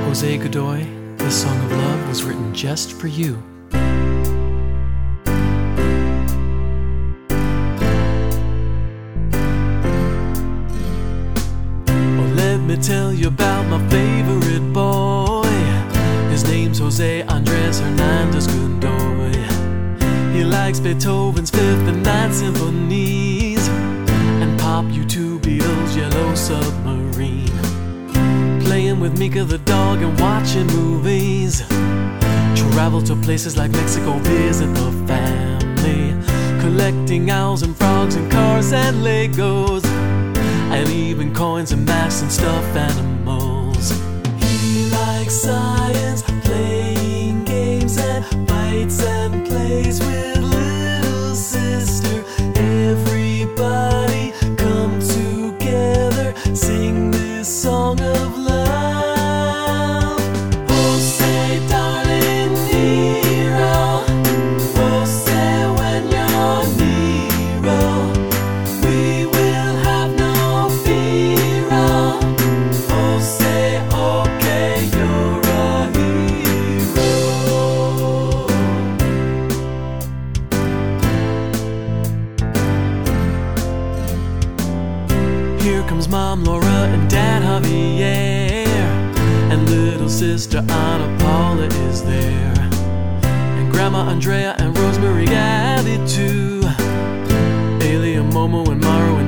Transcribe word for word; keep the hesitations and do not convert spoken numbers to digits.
Jose Godoy, this song of love was written just for you. Oh, let me tell you about my favorite boy. His name's Jose Andres Hernandez Godoy. He likes Beethoven's Fifth and Ninth Symphonies and pop U two Beatles' Yellow Submarine. Playing with Mika the dog and watching movies. Travel to places like Mexico, visit the family. Collecting owls and frogs and cars and Legos, and even coins and maps and stuffed animals. He likes science, playing games and fights and plays with little sister. Everybody come together, sing this song of love. Jose, darling hero, Jose, when you're Nero, we will have no fear. Jose, okay, you're a hero. Here comes Mom Laura and Dad Javier, and little sister Ana Paula is there, and Grandma Andrea and Rosemary Gabby too. Alia, Momo, and Maro